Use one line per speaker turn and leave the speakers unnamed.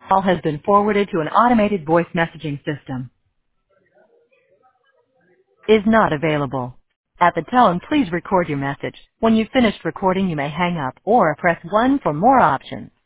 Call has been forwarded to an automated voice messaging system. Is not available. At the tone, please record your message. When you've finished recording, you may hang up or press 1 for more options.